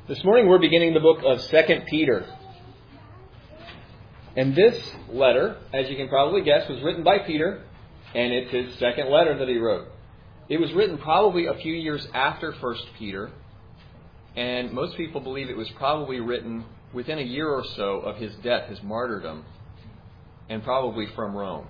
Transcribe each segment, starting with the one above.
This morning we're beginning the book of 2 Peter. And this letter, as you can probably guess, was written by Peter, and it's his second letter that he wrote. It was written probably a few years after 1 Peter, and most people believe it was probably written within a year or so of his death, his martyrdom, and probably from Rome.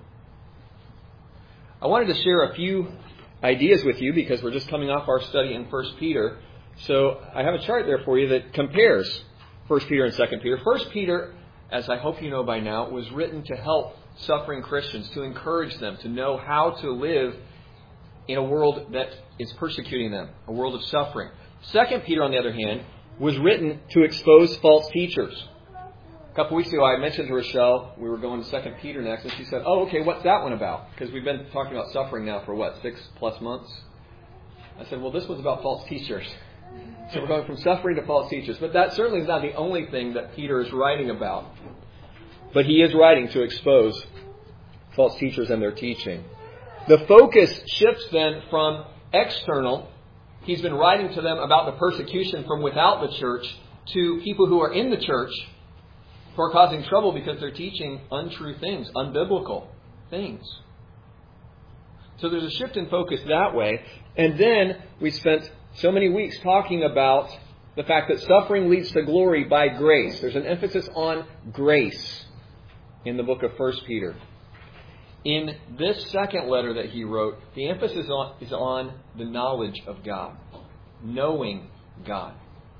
I wanted to share a few ideas with you because we're just coming off our study in 1 Peter. So I have a chart there for you that compares 1 Peter and 2 Peter. 1 Peter, as I hope you know by now, was written to help suffering Christians, to encourage them, to know how to live in a world that is persecuting them, a world of suffering. 2 Peter, on the other hand, was written to expose false teachers. A couple weeks ago, I mentioned to Rochelle, we were going to 2 Peter next, and she said, "Oh, okay, what's that one about?" Because we've been talking about suffering now for, 6+ months? I said, well, this was about false teachers. So we're going from suffering to false teachers. But that certainly is not the only thing that Peter is writing about. But he is writing to expose false teachers and their teaching. The focus shifts then from external. He's been writing to them about the persecution from without the church to people who are in the church who are causing trouble because they're teaching untrue things, unbiblical things. So there's a shift in focus that way. And then we spent so many weeks talking about the fact that suffering leads to glory by grace. There's an emphasis on grace in the book of 1 Peter. In this second letter that he wrote, the emphasis is on the knowledge of God, knowing God.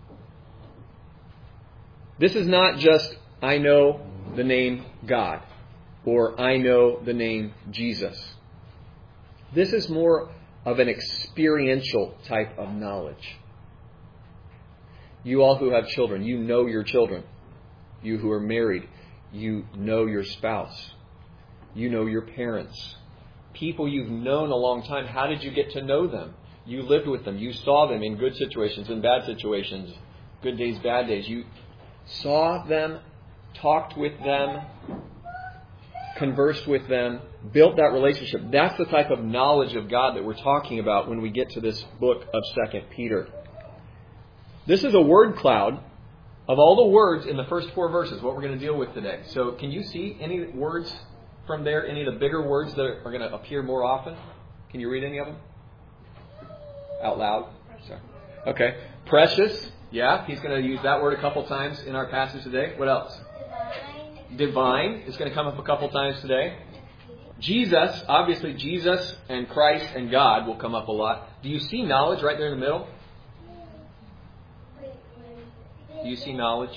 This is not just, I know the name God, or I know the name Jesus. This is more of an experiential type of knowledge. You all who have children, you know your children. You who are married, you know your spouse. You know your parents. People you've known a long time, how did you get to know them? You lived with them. You saw them in good situations and bad situations. Good days, bad days. You saw them, talked with them, conversed with them, built that relationship. That's the type of knowledge of God that we're talking about when we get to this book of 2 Peter. This is a word cloud of all the words in the first 4 verses, what we're going to deal with today. So can you see any words from there, any of the bigger words that are going to appear more often? Can you read any of them? Out loud? Sorry. Okay. Precious. Yeah, he's going to use that word a couple times in our passage today. What else? Divine is going to come up a couple times today. Jesus, obviously Jesus and Christ and God will come up a lot. Do you see knowledge right there in the middle? Do you see knowledge?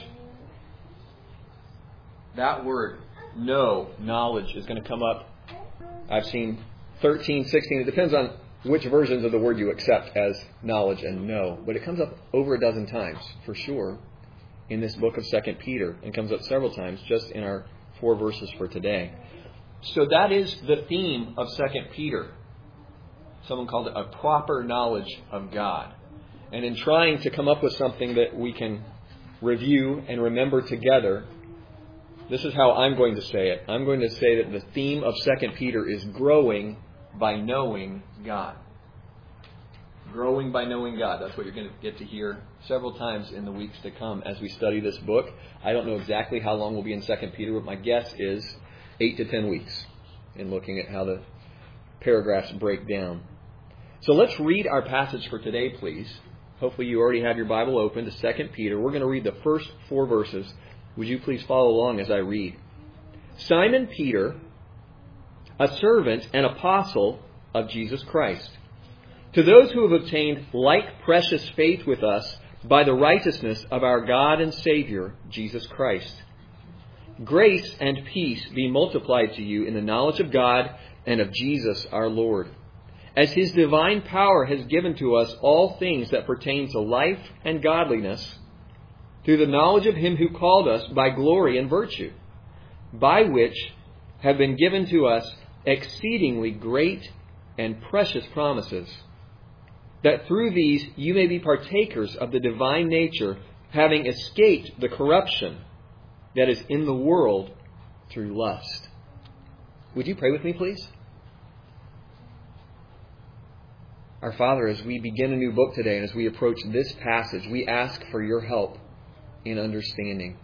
That word, know, knowledge, is going to come up. I've seen 13, 16. It depends on which versions of the word you accept as knowledge and know. But it comes up over a dozen times, for sure, in this book of 2 Peter, and comes up several times just in our 4 verses for today. So that is the theme of 2 Peter. Someone called it a proper knowledge of God. And in trying to come up with something that we can review and remember together, this is how I'm going to say it. I'm going to say that the theme of 2 Peter is growing by knowing God. Growing by knowing God. That's what you're going to get to hear several times in the weeks to come as we study this book. I don't know exactly how long we'll be in 2 Peter, but my guess is 8 to 10 weeks in looking at how the paragraphs break down. So let's read our passage for today, please. Hopefully you already have your Bible open to 2 Peter. We're going to read the first 4 verses. Would you please follow along as I read? Simon Peter, a servant and apostle of Jesus Christ, to those who have obtained like precious faith with us by the righteousness of our God and Savior, Jesus Christ. Grace and peace be multiplied to you in the knowledge of God and of Jesus our Lord, as His divine power has given to us all things that pertain to life and godliness, through the knowledge of Him who called us by glory and virtue, by which have been given to us exceedingly great and precious promises, that through these you may be partakers of the divine nature, having escaped the corruption that is in the world through lust. Would you pray with me, please? Our Father, as we begin a new book today and as we approach this passage, we ask for your help in understanding.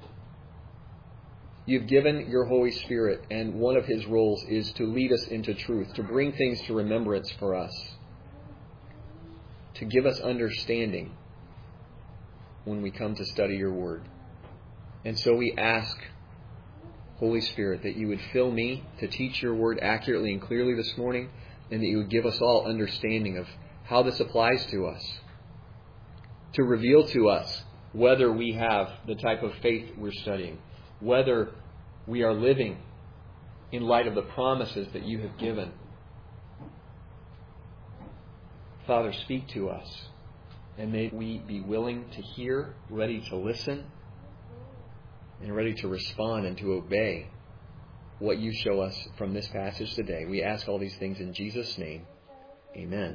You've given your Holy Spirit, and one of His roles is to lead us into truth, to bring things to remembrance for us, to give us understanding when we come to study your Word. And so we ask, Holy Spirit, that you would fill me to teach your Word accurately and clearly this morning, and that you would give us all understanding of how this applies to us, to reveal to us whether we have the type of faith we're studying, whether we are living in light of the promises that you have given. Father, speak to us, and may we be willing to hear, ready to listen, and ready to respond and to obey what you show us from this passage today. We ask all these things in Jesus' name. Amen.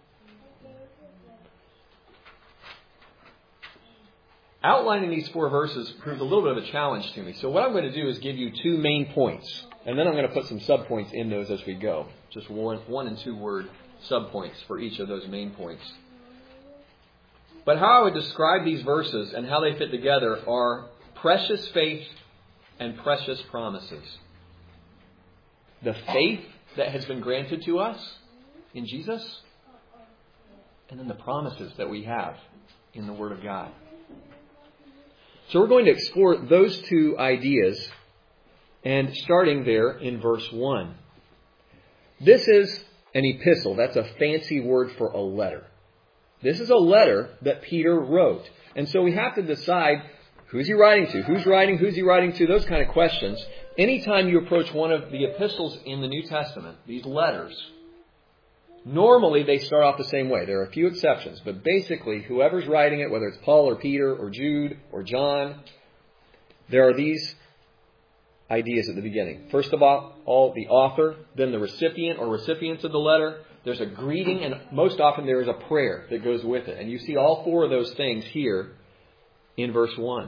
Outlining these 4 verses proved a little bit of a challenge to me. So what I'm going to do is give you 2 main points. And then I'm going to put some subpoints in those as we go. Just one and 2 word subpoints for each of those main points. But how I would describe these verses and how they fit together are precious faith and precious promises. The faith that has been granted to us in Jesus, and then the promises that we have in the Word of God. So we're going to explore those 2 ideas, and starting there in verse 1. This is an epistle. That's a fancy word for a letter. This is a letter that Peter wrote. And so we have to decide, who's he writing to? Who's he writing to? Those kind of questions. Anytime you approach one of the epistles in the New Testament, these letters, normally they start off the same way. There are a few exceptions, but basically whoever's writing it, whether it's Paul or Peter or Jude or John, there are these ideas at the beginning. First of all, the author, then the recipient or recipients of the letter. There's a greeting, and most often there is a prayer that goes with it. And you see all 4 of those things here in verse 1.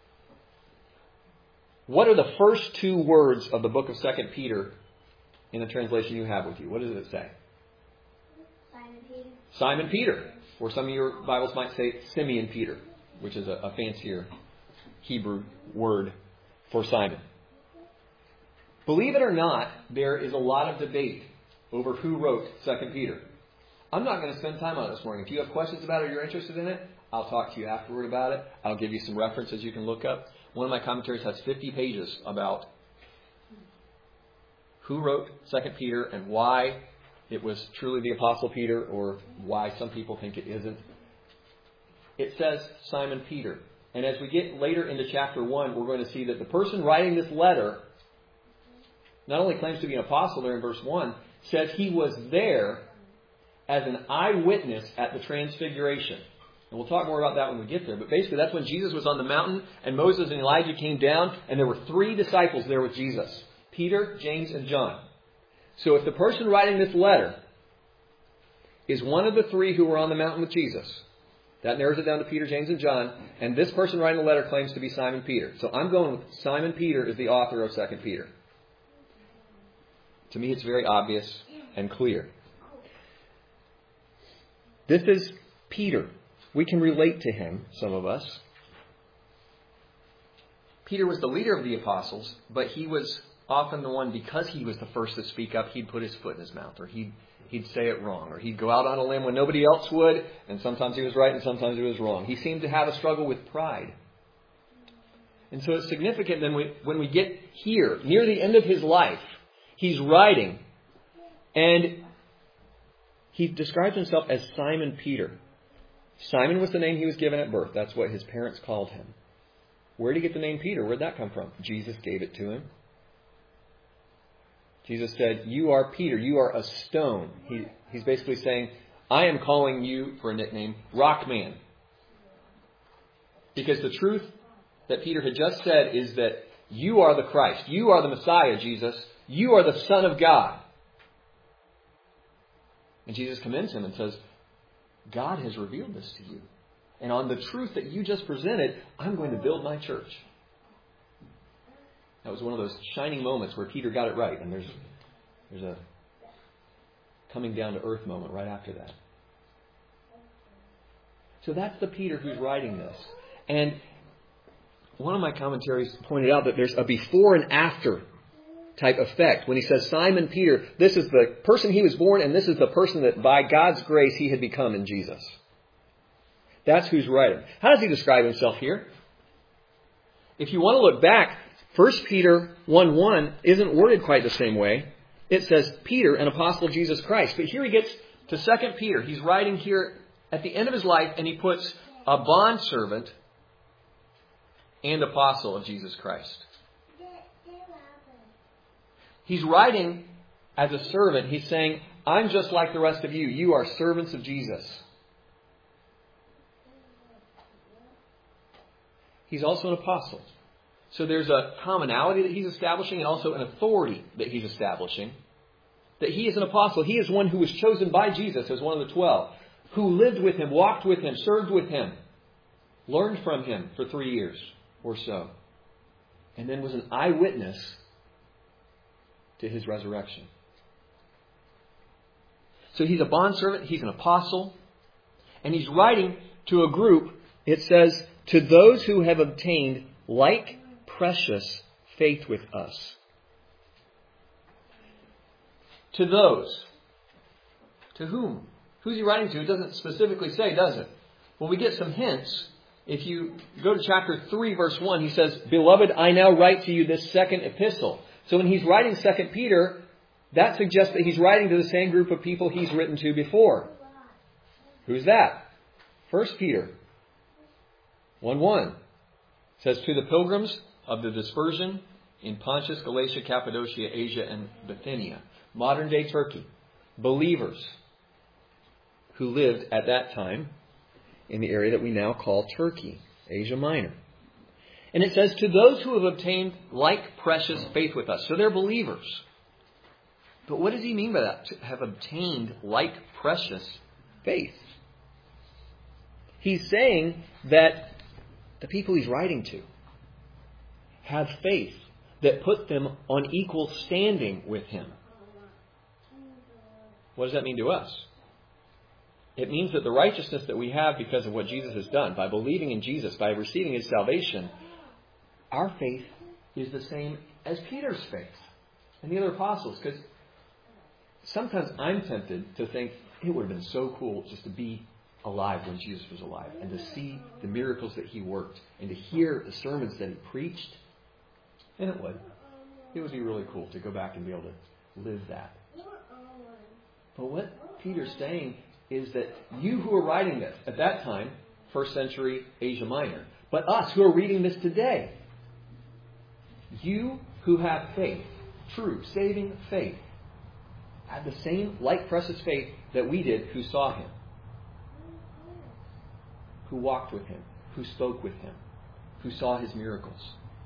What are the first 2 words of the book of 2 Peter in the translation you have with you? What does it say? Simon Peter. Simon Peter. Or some of your Bibles might say Simeon Peter, which is a fancier Hebrew word for Simon. Believe it or not, there is a lot of debate over who wrote 2 Peter. I'm not going to spend time on it this morning. If you have questions about it or you're interested in it, I'll talk to you afterward about it. I'll give you some references you can look up. One of my commentaries has 50 pages about who wrote 2 Peter and why it was truly the Apostle Peter, or why some people think it isn't. It says Simon Peter. And as we get later into chapter 1, we're going to see that the person writing this letter not only claims to be an apostle there in verse 1, says he was there as an eyewitness at the Transfiguration. And we'll talk more about that when we get there. But basically, that's when Jesus was on the mountain and Moses and Elijah came down, and there were 3 disciples there with Jesus: Peter, James, and John. So if the person writing this letter is one of the 3 who were on the mountain with Jesus, that narrows it down to Peter, James, and John. And this person writing the letter claims to be Simon Peter. So I'm going with Simon Peter is the author of 2 Peter. To me, it's very obvious and clear. This is Peter. We can relate to him, some of us. Peter was the leader of the apostles, but he was often the one, because he was the first to speak up, he'd put his foot in his mouth, or he'd say it wrong, or he'd go out on a limb when nobody else would, and sometimes he was right and sometimes he was wrong. He seemed to have a struggle with pride. And so it's significant then when we get here, near the end of his life, he's writing, and he describes himself as Simon Peter. Simon was the name he was given at birth. That's what his parents called him. Where did he get the name Peter? Where did that come from? Jesus gave it to him. Jesus said, "You are Peter. You are a stone." He's basically saying, I am calling you, for a nickname, Rock Man. Because the truth that Peter had just said is that you are the Christ. You are the Messiah, Jesus. You are the Son of God. And Jesus commends him and says, God has revealed this to you. And on the truth that you just presented, I'm going to build my church. That was one of those shining moments where Peter got it right. And there's a coming down to earth moment right after that. So that's the Peter who's writing this. And one of my commentaries pointed out that there's a before and after type effect. When he says Simon Peter, this is the person he was born, and this is the person that by God's grace he had become in Jesus. That's who's writing. How does he describe himself here? If you want to look back, 1 Peter 1:1 isn't worded quite the same way. It says Peter, an apostle of Jesus Christ. But here he gets to 2 Peter. He's writing here at the end of his life, and he puts a bondservant and apostle of Jesus Christ. He's writing as a servant. He's saying, I'm just like the rest of you. You are servants of Jesus. He's also an apostle. So there's a commonality that he's establishing and also an authority that he's establishing. That he is an apostle. He is one who was chosen by Jesus as one of the 12. Who lived with him, walked with him, served with him. Learned from him for 3 years or so. And then was an eyewitness to his resurrection. So he's a bondservant, he's an apostle, and he's writing to a group, it says, to those who have obtained like precious faith with us. To those. To whom? Who's he writing to? It doesn't specifically say, does it? Well, we get some hints. If you go to chapter 3, verse 1, he says, Beloved, I now write to you this second epistle. So when he's writing 2 Peter, that suggests that he's writing to the same group of people he's written to before. Who's that? 1 Peter 1:1. It says, To the pilgrims of the dispersion in Pontus, Galatia, Cappadocia, Asia, and Bithynia. Modern day Turkey. Believers who lived at that time in the area that we now call Turkey, Asia Minor. And it says, to those who have obtained like precious faith with us. So they're believers. But what does he mean by that? To have obtained like precious faith. He's saying that the people he's writing to have faith that put them on equal standing with him. What does that mean to us? It means that the righteousness that we have because of what Jesus has done, by believing in Jesus, by receiving his salvation, our faith is the same as Peter's faith and the other apostles. Because sometimes I'm tempted to think it would have been so cool just to be alive when Jesus was alive and to see the miracles that he worked and to hear the sermons that he preached. And it would. It would be really cool to go back and be able to live that. But what Peter's saying is that you who are writing this at that time, 1st century Asia Minor, but us who are reading this today, you who have faith, true, saving faith, have the same like precious faith that we did who saw him, who walked with him, who spoke with him, who saw his miracles.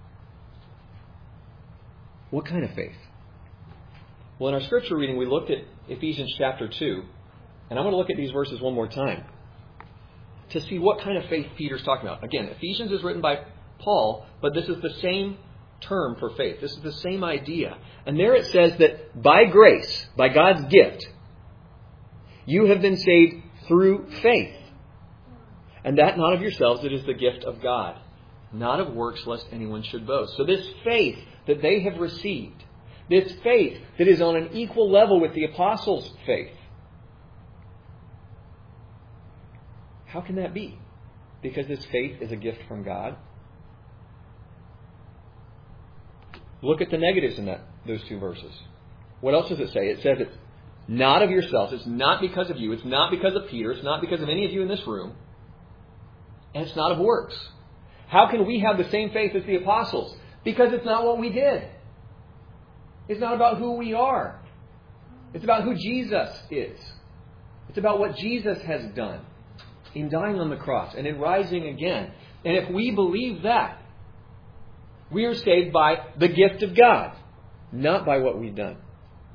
What kind of faith? Well, in our scripture reading, we looked at Ephesians chapter 2, and I'm going to look at these verses one more time to see what kind of faith Peter's talking about. Again, Ephesians is written by Paul, but this is the same term for faith. This is the same idea. And there it says that by grace, by God's gift, you have been saved through faith. And that not of yourselves, it is the gift of God, not of works, lest anyone should boast. So this faith that they have received, this faith that is on an equal level with the apostles' faith, how can that be? Because this faith is a gift from God. Look at the negatives in those two verses. What else does it say? It says it's not of yourselves. It's not because of you. It's not because of Peter. It's not because of any of you in this room. And it's not of works. How can we have the same faith as the apostles? Because it's not what we did. It's not about who we are. It's about who Jesus is. It's about what Jesus has done in dying on the cross and in rising again. And if we believe that, we are saved by the gift of God, not by what we've done.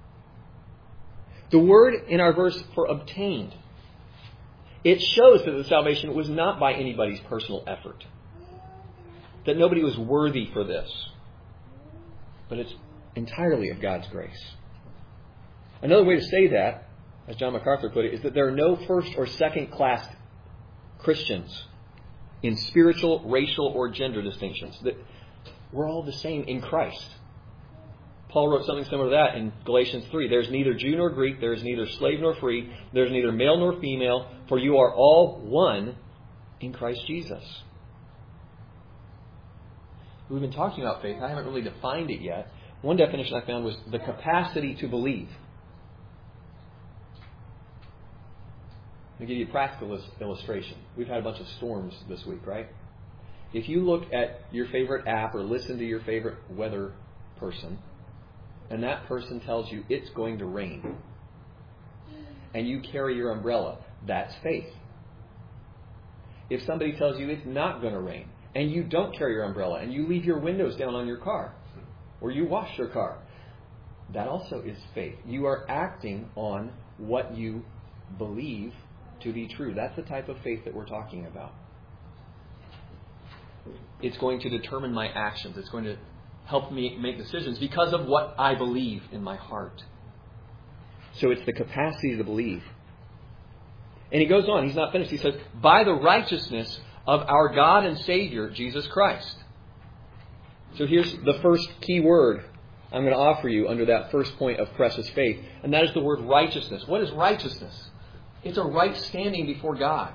The word in our verse for obtained, it shows that the salvation was not by anybody's personal effort. That nobody was worthy for this. But it's entirely of God's grace. Another way to say that, as John MacArthur put it, is that there are no first or second class Christians in spiritual, racial, or gender distinctions. That we're all the same in Christ. Paul wrote something similar to that in Galatians 3. There's neither Jew nor Greek, there is neither slave nor free, there's neither male nor female, for you are all one in Christ Jesus. We've been talking about faith. I haven't really defined it yet. One definition I found was the capacity to believe. I'll give you a practical illustration. We've had a bunch of storms this week, right? If you look at your favorite app or listen to your favorite weather person, and that person tells you it's going to rain, and you carry your umbrella, that's faith. If somebody tells you it's not going to rain, and you don't carry your umbrella, and you leave your windows down on your car, or you wash your car, that also is faith. You are acting on what you believe to be true. That's the type of faith that we're talking about. It's going to determine my actions. It's going to help me make decisions because of what I believe in my heart. So it's the capacity to believe. And he goes on. He's not finished. He says, by the righteousness of our God and Savior, Jesus Christ. So here's the first key word I'm going to offer you under that first point of precious faith. And that is the word righteousness. What is righteousness? It's a right standing before God.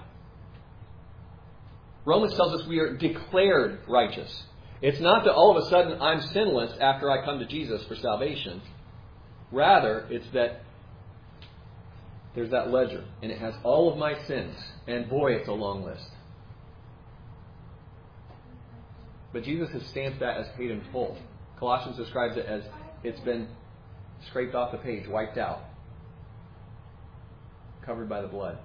Romans tells us we are declared righteous. It's not that all of a sudden I'm sinless after I come to Jesus for salvation. Rather, it's that there's that ledger, and it has all of my sins. And boy, it's a long list. But Jesus has stamped that as paid in full. Colossians describes it as it's been scraped off the page, wiped out, covered by the blood.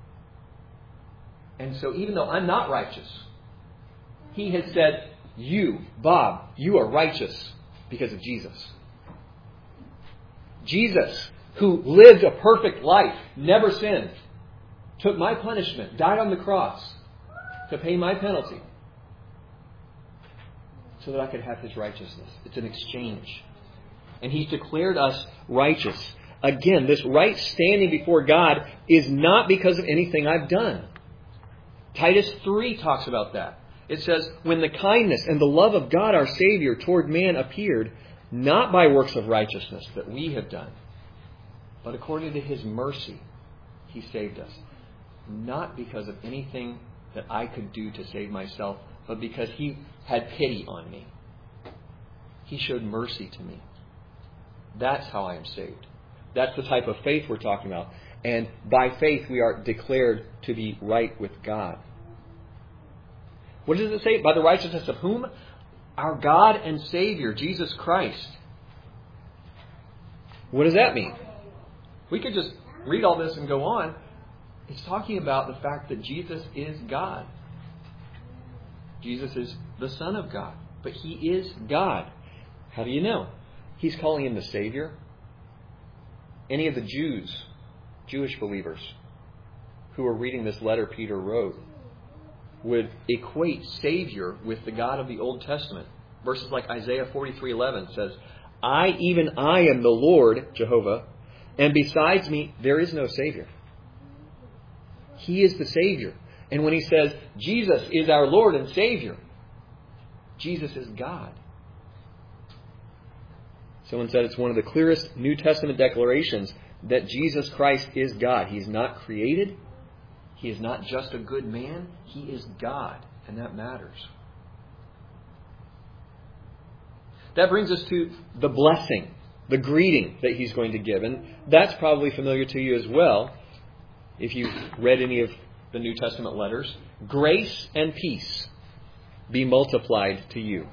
And so even though I'm not righteous, He has said, you, Bob, you are righteous because of Jesus. Jesus, who lived a perfect life, never sinned, took my punishment, died on the cross to pay my penalty so that I could have His righteousness. It's an exchange. And He's declared us righteous. Again, this right standing before God is not because of anything I've done. Titus 3 talks about that. It says, when the kindness and the love of God our Savior toward man appeared, not by works of righteousness that we have done, but according to His mercy, He saved us. Not because of anything that I could do to save myself, but because He had pity on me. He showed mercy to me. That's how I am saved. That's the type of faith we're talking about. And by faith we are declared to be right with God. What does it say? By the righteousness of whom? Our God and Savior, Jesus Christ. What does that mean? We could just read all this and go on. It's talking about the fact that Jesus is God. Jesus is the Son of God. But He is God. How do you know? He's calling Him the Savior. Any of the Jewish believers who are reading this letter Peter wrote would equate Savior with the God of the Old Testament. Verses like Isaiah 43:11 says, even I am the Lord, Jehovah, and besides me there is no Savior. He is the Savior. And when He says Jesus is our Lord and Savior, Jesus is God. Someone said it's one of the clearest New Testament declarations that Jesus Christ is God. He's not created. He is not just a good man. He is God. And that matters. That brings us to the blessing, the greeting that He's going to give. And that's probably familiar to you as well, if you've read any of the New Testament letters. Grace and peace be multiplied to you.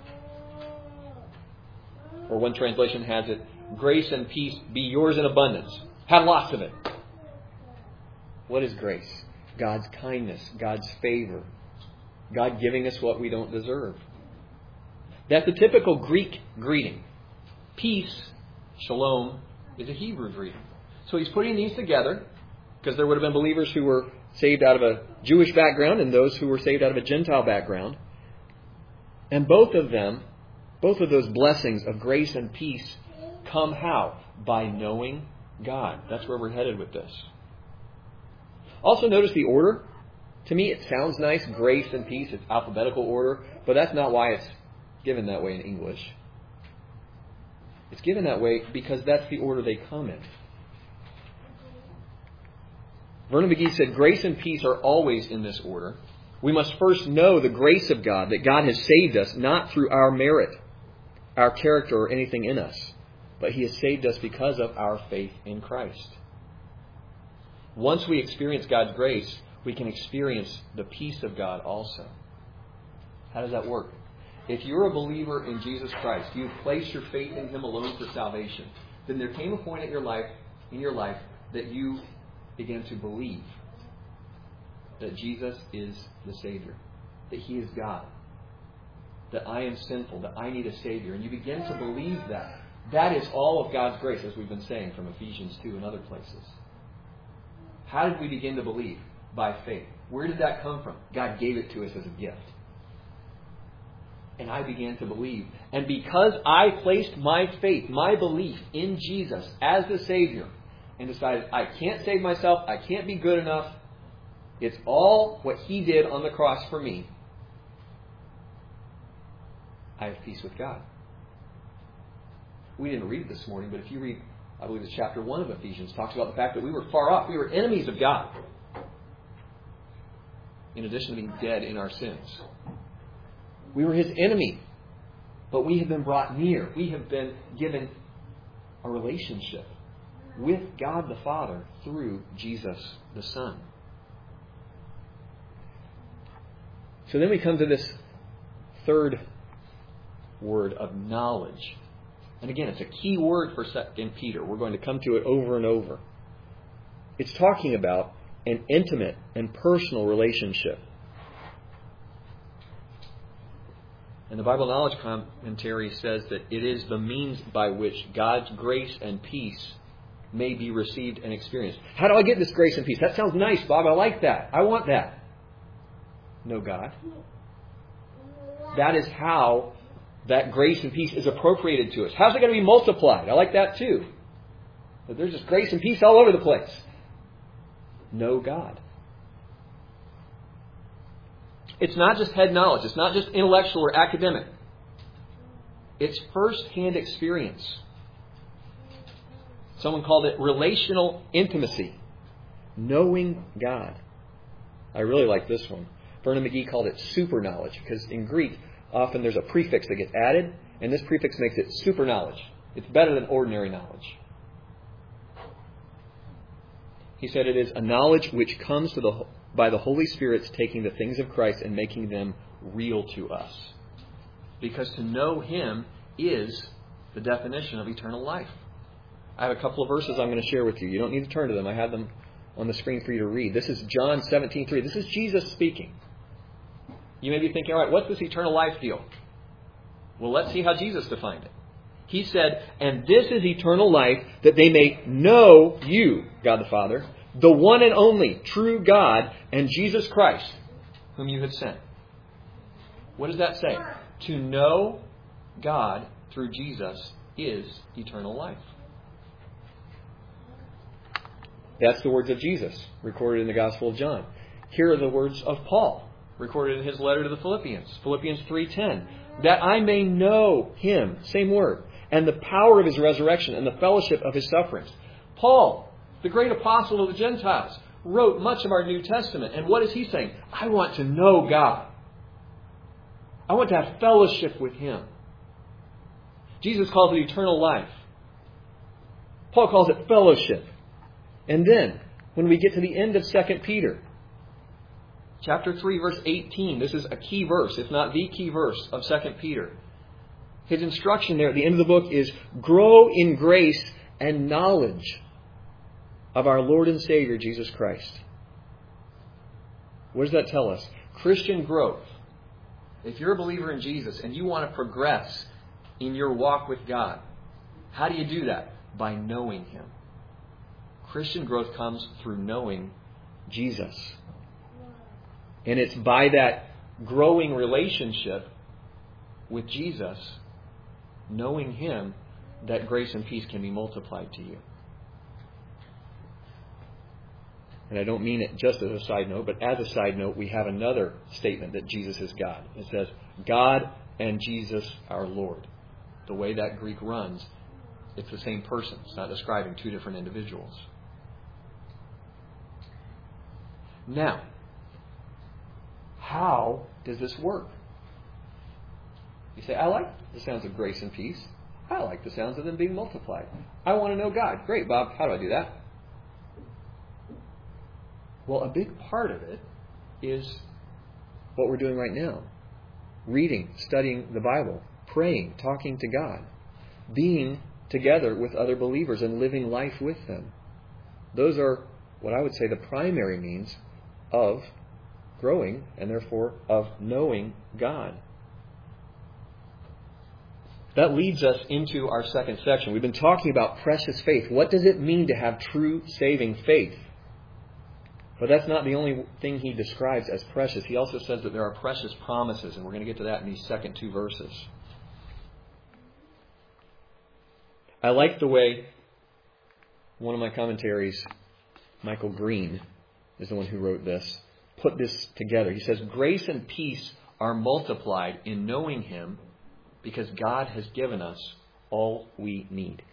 Or one translation has it, grace and peace be yours in abundance. Have lots of it. What is grace? God's kindness, God's favor, God giving us what we don't deserve. That's the typical Greek greeting. Peace, shalom, is a Hebrew greeting. So He's putting these together because there would have been believers who were saved out of a Jewish background and those who were saved out of a Gentile background. And both of those blessings of grace and peace come how? By knowing God. That's where we're headed with this. Also notice the order. To me, it sounds nice, grace and peace. It's alphabetical order, but that's not why it's given that way in English. It's given that way because that's the order they come in. Vernon McGee said, grace and peace are always in this order. We must first know the grace of God, that God has saved us not through our merit, our character, or anything in us, but He has saved us because of our faith in Christ. Once we experience God's grace, we can experience the peace of God also. How does that work? If you're a believer in Jesus Christ, you've placed your faith in Him alone for salvation, then there came a point in your life that you began to believe that Jesus is the Savior, that He is God, that I am sinful, that I need a Savior. And you begin to believe that. That is all of God's grace, as we've been saying from Ephesians 2 and other places. How did we begin to believe? By faith. Where did that come from? God gave it to us as a gift. And I began to believe. And because I placed my faith, my belief in Jesus as the Savior, and decided I can't save myself, I can't be good enough, it's all what He did on the cross for me, I have peace with God. We didn't read it this morning, but if you read, I believe it's chapter 1 of Ephesians, talks about the fact that we were far off. We were enemies of God, in addition to being dead in our sins. We were His enemy, but we have been brought near. We have been given a relationship with God the Father through Jesus the Son. So then we come to this third word of knowledge. And again, it's a key word for 2 Peter. We're going to come to it over and over. It's talking about an intimate and personal relationship. And the Bible Knowledge Commentary says that it is the means by which God's grace and peace may be received and experienced. How do I get this grace and peace? That sounds nice, Bob. I like that. I want that. Know God. That is how that grace and peace is appropriated to us. How's it going to be multiplied? I like that too. But there's just grace and peace all over the place. Know God. It's not just head knowledge. It's not just intellectual or academic. It's first-hand experience. Someone called it relational intimacy. Knowing God. I really like this one. Vernon McGee called it super knowledge because in Greek, often there's a prefix that gets added, and this prefix makes it super knowledge. It's better than ordinary knowledge. He said it is a knowledge which comes by the Holy Spirit's taking the things of Christ and making them real to us. Because to know Him is the definition of eternal life. I have a couple of verses I'm going to share with you. You don't need to turn to them. I have them on the screen for you to read. This is John 17:3. This is Jesus speaking. You may be thinking, all right, what's this eternal life deal? Well, let's see how Jesus defined it. He said, and this is eternal life, that they may know you, God the Father, the one and only true God, and Jesus Christ, whom you have sent. What does that say? To know God through Jesus is eternal life. That's the words of Jesus, recorded in the Gospel of John. Here are the words of Paul, recorded in his letter to the Philippians. Philippians 3:10. That I may know Him, same word, and the power of His resurrection and the fellowship of His sufferings. Paul, the great apostle of the Gentiles, wrote much of our New Testament. And what is he saying? I want to know God. I want to have fellowship with Him. Jesus calls it eternal life. Paul calls it fellowship. And then, when we get to the end of 2 Peter, chapter 3, verse 18, this is a key verse, if not the key verse of 2 Peter. His instruction there at the end of the book is, grow in grace and knowledge of our Lord and Savior, Jesus Christ. What does that tell us? Christian growth. If you're a believer in Jesus and you want to progress in your walk with God, how do you do that? By knowing Him. Christian growth comes through knowing Jesus. And it's by that growing relationship with Jesus, knowing Him, that grace and peace can be multiplied to you. And I don't mean it just as a side note, but as a side note, we have another statement that Jesus is God. It says, God and Jesus our Lord. The way that Greek runs, it's the same person. It's not describing two different individuals. Now, how does this work? You say, I like the sounds of grace and peace. I like the sounds of them being multiplied. I want to know God. Great, Bob. How do I do that? Well, a big part of it is what we're doing right now. Reading, studying the Bible, praying, talking to God, being together with other believers and living life with them. Those are what I would say the primary means of growing and therefore of knowing God. That leads us into our second section. We've been talking about precious faith. What does it mean to have true saving faith? But that's not the only thing he describes as precious. He also says that there are precious promises, and we're going to get to that in these second two verses. I like the way one of my commentaries, Michael Green, is the one who wrote this, put this together. He says, grace and peace are multiplied in knowing Him because God has given us all we need.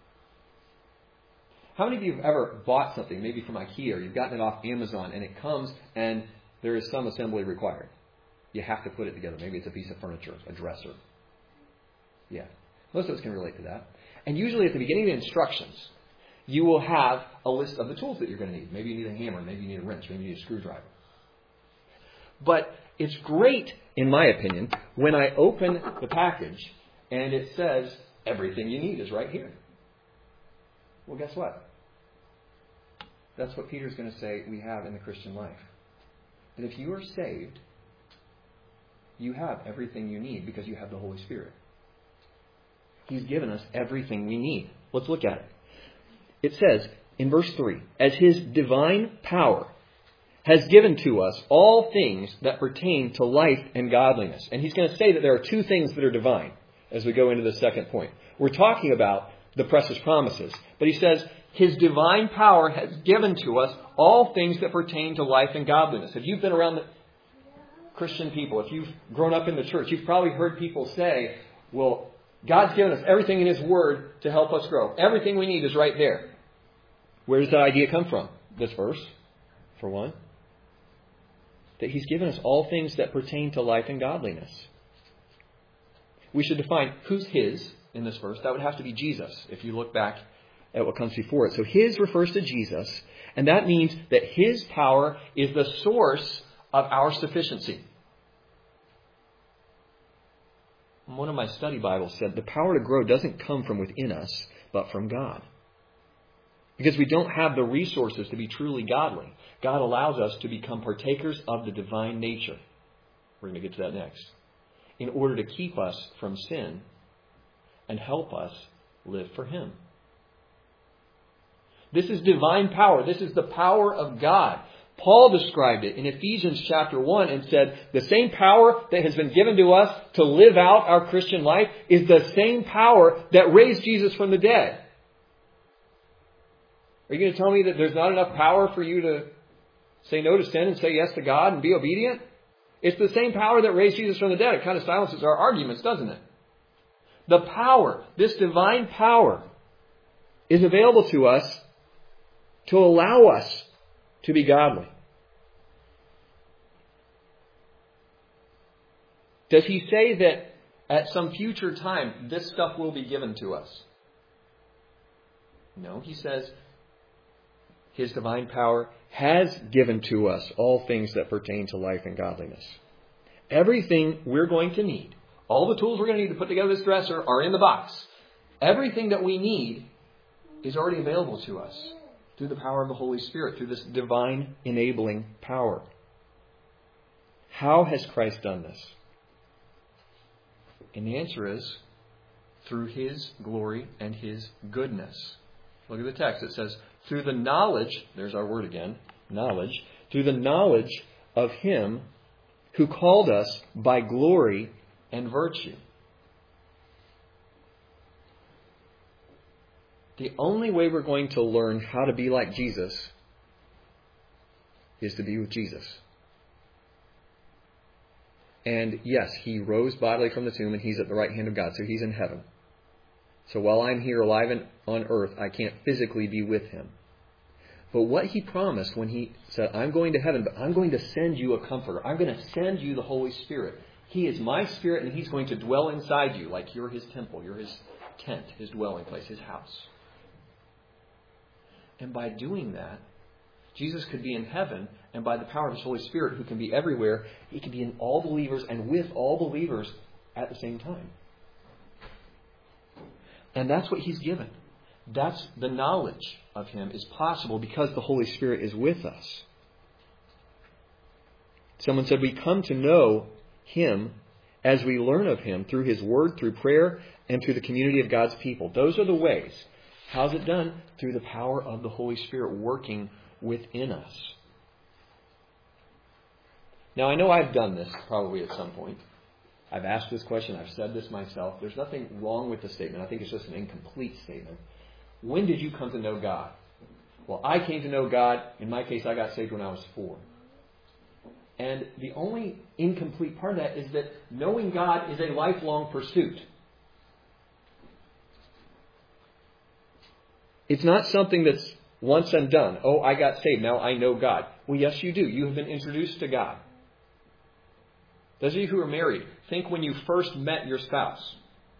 How many of you have ever bought something, maybe from IKEA, or you've gotten it off Amazon, and it comes and there is some assembly required? You have to put it together. Maybe it's a piece of furniture, a dresser. Yeah. Most of us can relate to that. And usually at the beginning of the instructions, you will have a list of the tools that you're going to need. Maybe you need a hammer, maybe you need a wrench, maybe you need a screwdriver. But it's great, in my opinion, when I open the package and it says everything you need is right here. Well, guess what? That's what Peter's going to say we have in the Christian life. That if you are saved, you have everything you need because you have the Holy Spirit. He's given us everything we need. Let's look at it. It says in verse 3, as His divine power has given to us all things that pertain to life and godliness. And he's going to say that there are two things that are divine as we go into the second point. We're talking about the precious promises. But he says, His divine power has given to us all things that pertain to life and godliness. If you've been around the Christian people, if you've grown up in the church, you've probably heard people say, well, God's given us everything in His Word to help us grow. Everything we need is right there. Where does that idea come from? This verse, for one. That He's given us all things that pertain to life and godliness. We should define who's His in this verse. That would have to be Jesus, if you look back at what comes before it. So His refers to Jesus, and that means that His power is the source of our sufficiency. One of my study Bibles said the power to grow doesn't come from within us, but from God. Because we don't have the resources to be truly godly. God allows us to become partakers of the divine nature. We're going to get to that next. In order to keep us from sin and help us live for Him. This is divine power. This is the power of God. Paul described it in Ephesians chapter 1 and said, the same power that has been given to us to live out our Christian life is the same power that raised Jesus from the dead. Are you going to tell me that there's not enough power for you to say no to sin and say yes to God and be obedient? It's the same power that raised Jesus from the dead. It kind of silences our arguments, doesn't it? The power, this divine power, is available to us to allow us to be godly. Does he say that at some future time this stuff will be given to us? No, he says His divine power has given to us all things that pertain to life and godliness. Everything we're going to need, all the tools we're going to need to put together this dresser are in the box. Everything that we need is already available to us through the power of the Holy Spirit, through this divine enabling power. How has Christ done this? And the answer is through His glory and His goodness. Look at the text. It says, through the knowledge, there's our word again, knowledge, through the knowledge of Him who called us by glory and virtue. The only way we're going to learn how to be like Jesus is to be with Jesus. And yes, He rose bodily from the tomb and He's at the right hand of God, so He's in heaven. So while I'm here alive on earth, I can't physically be with Him. But what He promised when He said, I'm going to heaven, but I'm going to send you a comforter. I'm going to send you the Holy Spirit. He is my Spirit and He's going to dwell inside you like you're His temple, you're His tent, His dwelling place, His house. And by doing that, Jesus could be in heaven, and by the power of His Holy Spirit, who can be everywhere, He can be in all believers and with all believers at the same time. And that's what He's given. That's the knowledge of Him is possible because the Holy Spirit is with us. Someone said, we come to know Him as we learn of Him through His Word, through prayer, and through the community of God's people. Those are the ways. How's it done? Through the power of the Holy Spirit working within us. Now, I know I've done this probably at some point. I've asked this question. I've said this myself. There's nothing wrong with the statement. I think it's just an incomplete statement. When did you come to know God? Well, I came to know God. In my case, I got saved when I was 4. And the only incomplete part of that is that knowing God is a lifelong pursuit. It's not something that's once and done. Oh, I got saved. Now I know God. Well, yes, you do. You have been introduced to God. Those of you who are married, think when you first met your spouse.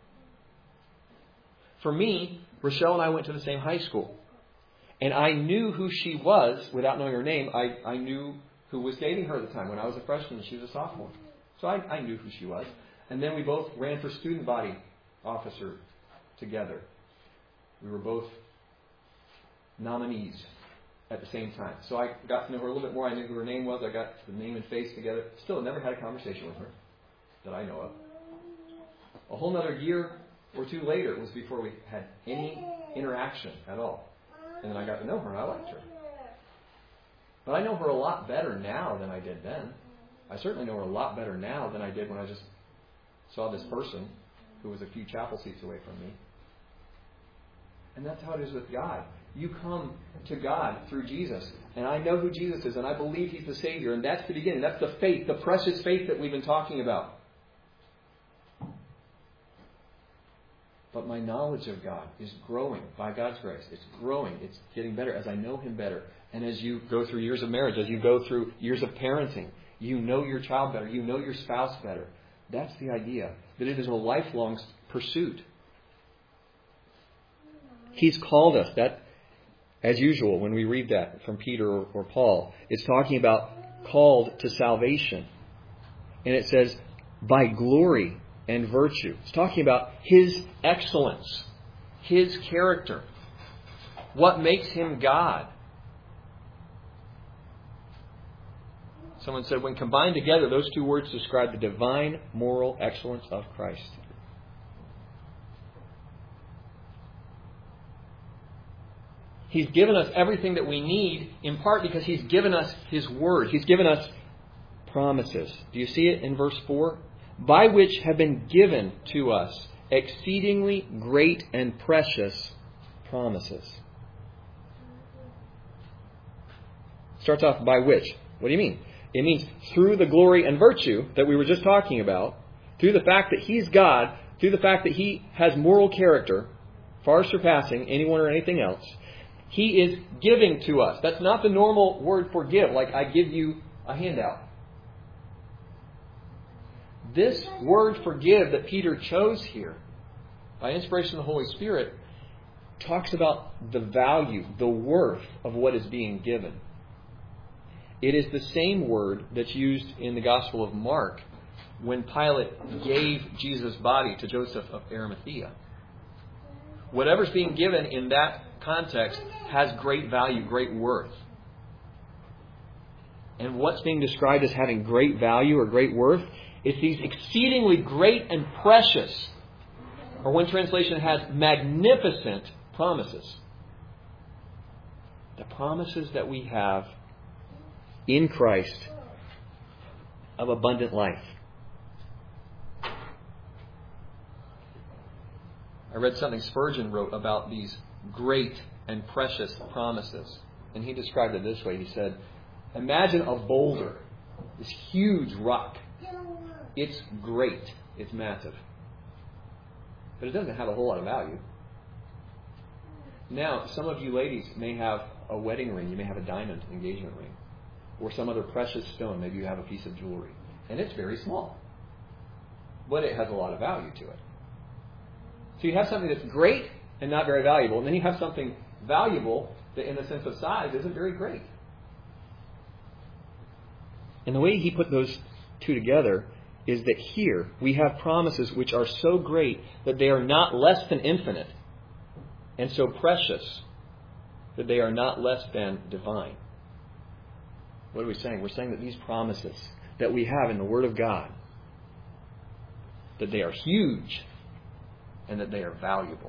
For me, Rochelle and I went to the same high school. And I knew who she was without knowing her name. I knew who was dating her at the time when I was a freshman and she was a sophomore. So I knew who she was. And then we both ran for student body officer together. We were both nominees at the same time. So I got to know her a little bit more. I knew who her name was. I got the name and face together. Still never had a conversation with her that I know of. A whole other year or two later was before we had any interaction at all. And then I got to know her and I liked her. But I know her a lot better now than I did then. I certainly know her a lot better now than I did when I just saw this person who was a few chapel seats away from me. And that's how it is with God. You come to God through Jesus. And I know who Jesus is, and I believe He's the Savior. And that's the beginning. That's the faith, the precious faith that we've been talking about. But my knowledge of God is growing by God's grace. It's growing. It's getting better as I know Him better. And as you go through years of marriage, as you go through years of parenting, you know your child better. You know your spouse better. That's the idea. That it is a lifelong pursuit. He's called us. That, as usual, when we read that from Peter or Paul, it's talking about called to salvation. And it says, by glory and virtue. It's talking about His excellence, His character, what makes Him God. Someone said, when combined together, those two words describe the divine moral excellence of Christ. He's given us everything that we need, in part because He's given us His Word. He's given us promises. Do you see it in verse 4? By which have been given to us exceedingly great and precious promises. Starts off by which. What do you mean? It means through the glory and virtue that we were just talking about, through the fact that He's God, through the fact that He has moral character, far surpassing anyone or anything else, He is giving to us. That's not the normal word for give, like I give you a handout. This word forgive that Peter chose here, by inspiration of the Holy Spirit, talks about the value, the worth of what is being given. It is the same word that's used in the Gospel of Mark when Pilate gave Jesus' body to Joseph of Arimathea. Whatever's being given in that context has great value, great worth. And what's being described as having great value or great worth is these exceedingly great and precious, or one translation has magnificent promises. The promises that we have in Christ of abundant life. I read something Spurgeon wrote about these great and precious promises. And he described it this way. He said, Imagine a boulder, this huge rock. It's great. It's massive. But it doesn't have a whole lot of value. Now, some of you ladies may have a wedding ring. You may have a diamond engagement ring. Or some other precious stone. Maybe you have a piece of jewelry. And it's very small. But it has a lot of value to it. So you have something that's great and not very valuable. And then you have something valuable that in the sense of size isn't very great. And the way he put those two together is that here we have promises which are so great that they are not less than infinite, and so precious that they are not less than divine. What are we saying? We're saying that these promises that we have in the Word of God, that they are huge and that they are valuable.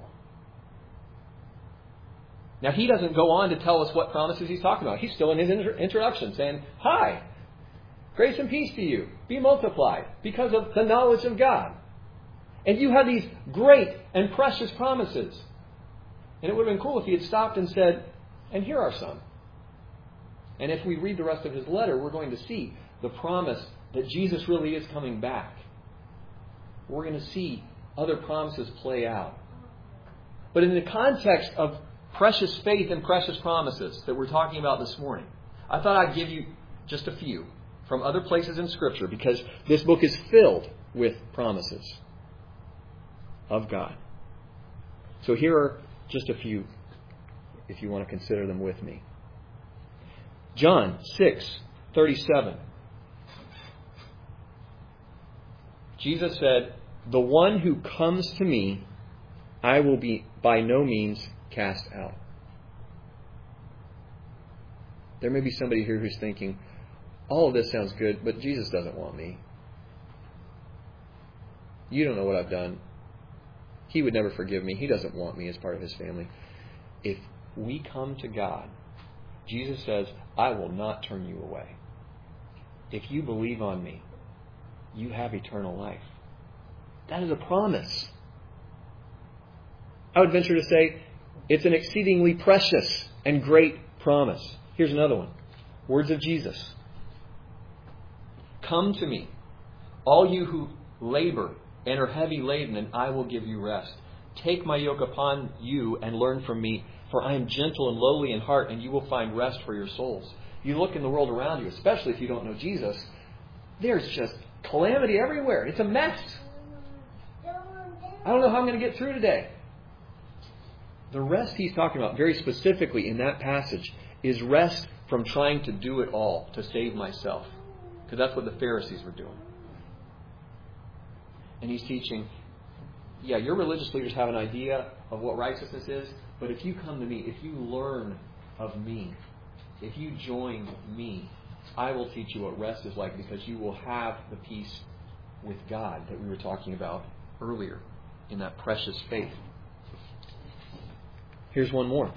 Now, he doesn't go on to tell us what promises he's talking about. He's still in his introduction saying, hi, grace and peace to you. Be multiplied because of the knowledge of God. And you have these great and precious promises. And it would have been cool if he had stopped and said, and here are some. And if we read the rest of his letter, we're going to see the promise that Jesus really is coming back. We're going to see other promises play out. But in the context of precious faith and precious promises that we're talking about this morning, I thought I'd give you just a few from other places in Scripture, because this book is filled with promises of God. So here are just a few, if you want to consider them with me. John 6:37. Jesus said, "The one who comes to me, I will be by no means cast out." There may be somebody here who's thinking, all of this sounds good, but Jesus doesn't want me. You don't know what I've done. He would never forgive me. He doesn't want me as part of His family. If we come to God, Jesus says, I will not turn you away. If you believe on me, you have eternal life. That is a promise. I would venture to say it's an exceedingly precious and great promise. Here's another one. Words of Jesus. Come to me, all you who labor and are heavy laden, and I will give you rest. Take my yoke upon you and learn from me, for I am gentle and lowly in heart, and you will find rest for your souls. You look in the world around you, especially if you don't know Jesus, there's just calamity everywhere. It's a mess. I don't know how I'm going to get through today. The rest he's talking about very specifically in that passage is rest from trying to do it all to save myself. Because that's what the Pharisees were doing. And he's teaching, yeah, your religious leaders have an idea of what righteousness is, but if you come to me, if you learn of me, if you join me, I will teach you what rest is like, because you will have the peace with God that we were talking about earlier in that precious faith. Here's one more.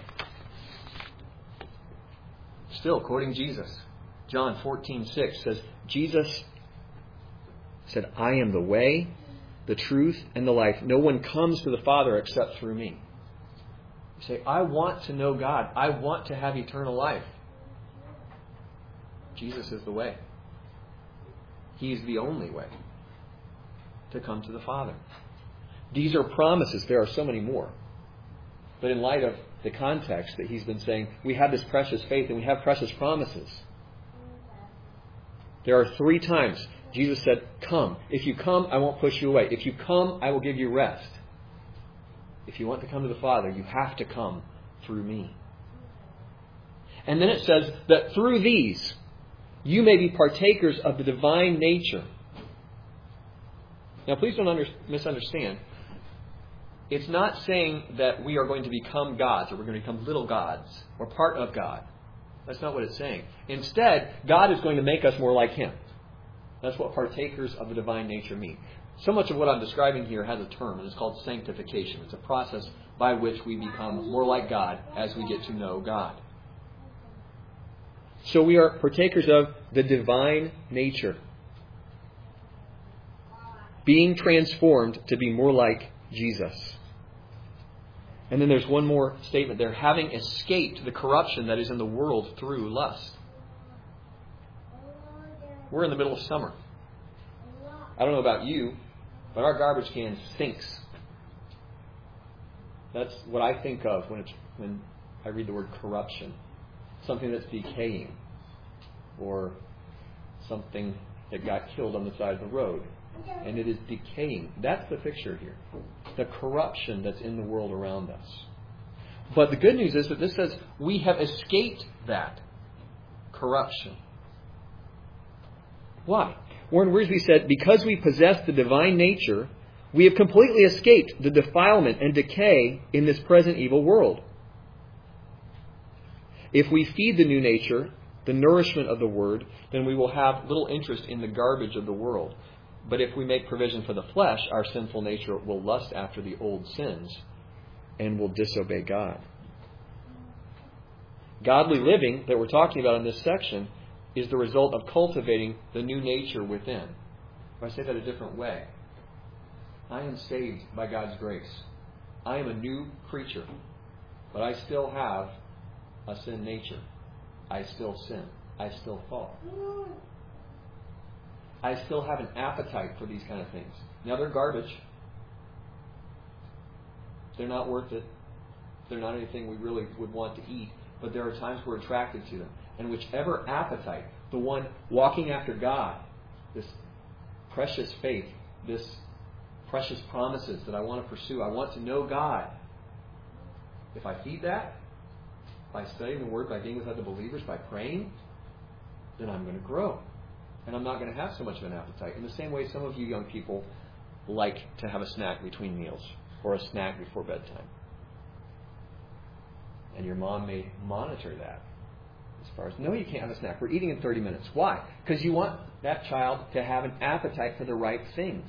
Still quoting Jesus. John 14:6 says, Jesus said, I am the way, the truth, and the life. No one comes to the Father except through me. You say, I want to know God. I want to have eternal life. Jesus is the way. He's the only way to come to the Father. These are promises. There are so many more. But in light of the context that he's been saying, we have this precious faith and we have precious promises. There are 3 times Jesus said, come. If you come, I won't push you away. If you come, I will give you rest. If you want to come to the Father, you have to come through me. And then it says that through these, you may be partakers of the divine nature. Now, please don't misunderstand. It's not saying that we are going to become gods, or we're going to become little gods, or part of God. That's not what it's saying. Instead, God is going to make us more like Him. That's what partakers of the divine nature mean. So much of what I'm describing here has a term, and it's called sanctification. It's a process by which we become more like God as we get to know God. So we are partakers of the divine nature, being transformed to be more like Jesus. And then there's one more statement there. Having escaped the corruption that is in the world through lust. We're in the middle of summer. I don't know about you, but our garbage can stinks. That's what I think of when I read the word corruption. Something that's decaying, or something that got killed on the side of the road. And it is decaying. That's the picture here. The corruption that's in the world around us. But the good news is that this says we have escaped that corruption. Why? Warren Wiersbe said, because we possess the divine nature, we have completely escaped the defilement and decay in this present evil world. If we feed the new nature, the nourishment of the Word, then we will have little interest in the garbage of the world. But if we make provision for the flesh, our sinful nature will lust after the old sins and will disobey God. Godly living that we're talking about in this section is the result of cultivating the new nature within. If I say that a different way, I am saved by God's grace. I am a new creature, but I still have a sin nature. I still sin. I still fall. I still have an appetite for these kind of things. Now, they're garbage. They're not worth it. They're not anything we really would want to eat. But there are times we're attracted to them. And whichever appetite, the one walking after God, this precious faith, this precious promises that I want to pursue, I want to know God. If I feed that, by studying the Word, by being with other believers, by praying, then I'm going to grow. And I'm not going to have so much of an appetite. In the same way some of you young people like to have a snack between meals or a snack before bedtime. And your mom may monitor that. As far as, no, you can't have a snack. We're eating in 30 minutes. Why? Because you want that child to have an appetite for the right things.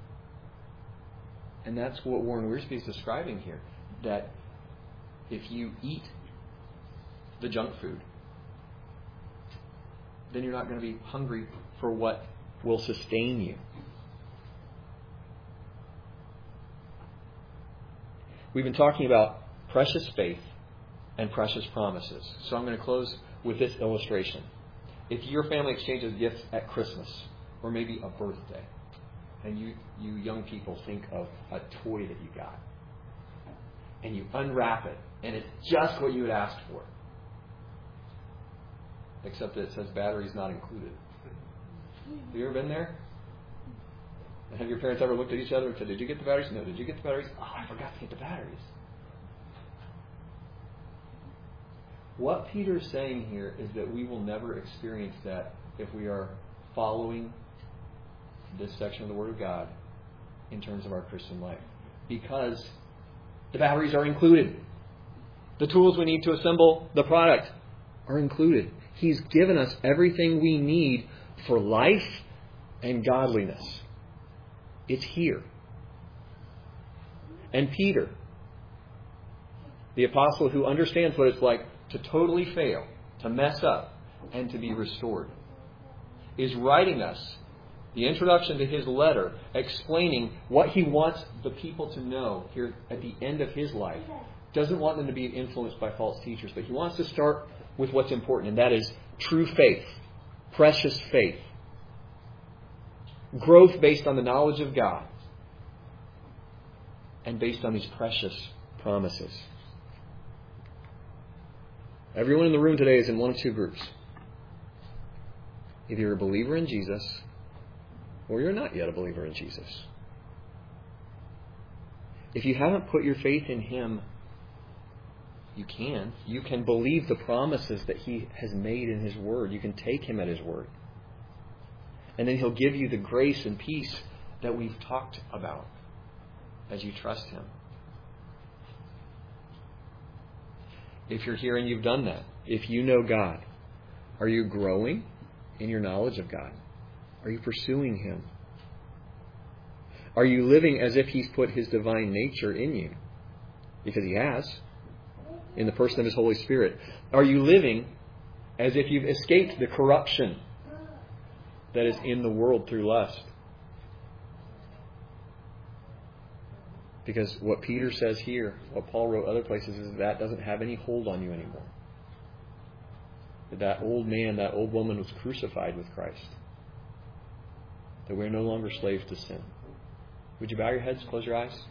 And that's what Warren Wiersbe is describing here. That if you eat the junk food, then you're not going to be hungry for what will sustain you. We've been talking about precious faith and precious promises. So I'm going to close with this illustration. If your family exchanges gifts at Christmas, or maybe a birthday, and you young people think of a toy that you got, and you unwrap it, and it's just what you had asked for, except that it says batteries not included. Have you ever been there? Have your parents ever looked at each other and said, did you get the batteries? No. Did you get the batteries? Oh, I forgot to get the batteries. What Peter's saying here is that we will never experience that if we are following this section of the Word of God in terms of our Christian life. Because the batteries are included. The tools we need to assemble the product are included. He's given us everything we need for life and godliness. It's here. And Peter, the apostle who understands what it's like to totally fail, to mess up, and to be restored, is writing us the introduction to his letter, explaining what he wants the people to know here at the end of his life. Doesn't want them to be influenced by false teachers, but he wants to start with what's important, and that is true faith, precious faith, growth based on the knowledge of God, and based on these precious promises. Everyone in the room today is in one of two groups. Either you're a believer in Jesus, or you're not yet a believer in Jesus. If you haven't put your faith in Him, you can. You can believe the promises that He has made in His Word. You can take Him at His Word. And then He'll give you the grace and peace that we've talked about as you trust Him. If you're here and you've done that, if you know God, are you growing in your knowledge of God? Are you pursuing Him? Are you living as if He's put His divine nature in you? Because He has, in the person of His Holy Spirit. Are you living as if you've escaped the corruption that is in the world through lust? Because what Peter says here, what Paul wrote other places, is that doesn't have any hold on you anymore. That old man, that old woman was crucified with Christ. that we're no longer slaves to sin. Would you bow your heads, close your eyes?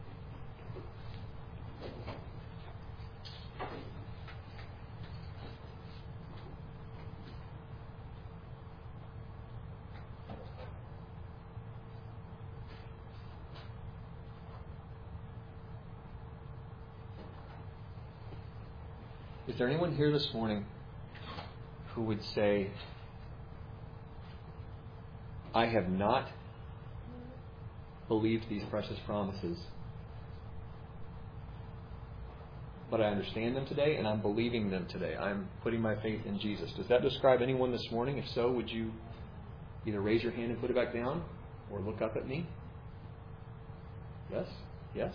Is there anyone here this morning who would say, I have not believed these precious promises, but I understand them today and I'm believing them today. I'm putting my faith in Jesus. Does that describe anyone this morning? If so, would you either raise your hand and put it back down or look up at me? Yes? Yes?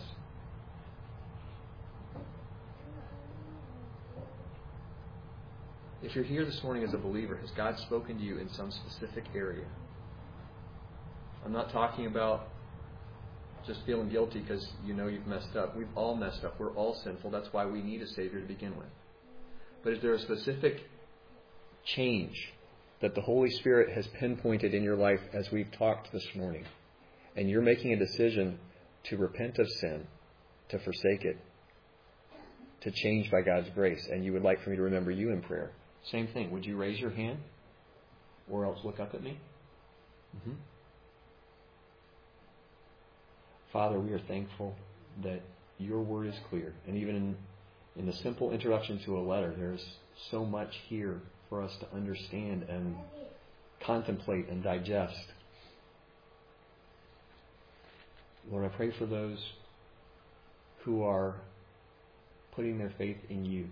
If you're here this morning as a believer, has God spoken to you in some specific area? I'm not talking about just feeling guilty because you know you've messed up. We've all messed up. We're all sinful. That's why we need a Savior to begin with. But is there a specific change that the Holy Spirit has pinpointed in your life as we've talked this morning, and you're making a decision to repent of sin, to forsake it, to change by God's grace, and you would like for me to remember you in prayer? Same thing. Would you raise your hand or else look up at me? Mm-hmm. Father, we are thankful that your word is clear. And even in the simple introduction to a letter, there's so much here for us to understand and contemplate and digest. Lord, I pray for those who are putting their faith in you.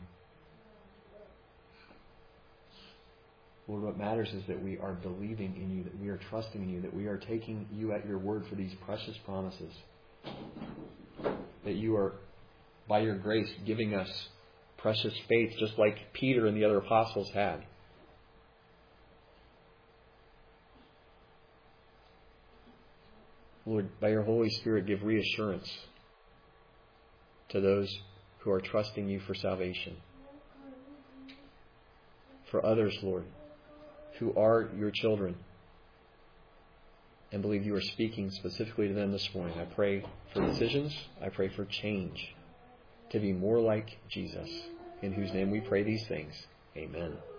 Lord, what matters is that we are believing in you, that we are trusting in you, that we are taking you at your word for these precious promises. That you are, by your grace, giving us precious faith, just like Peter and the other apostles had. Lord, by your Holy Spirit, give reassurance to those who are trusting you for salvation. For others, Lord, who are your children and believe you are speaking specifically to them this morning, I pray for decisions. I pray for change to be more like Jesus, in whose name we pray these things. Amen.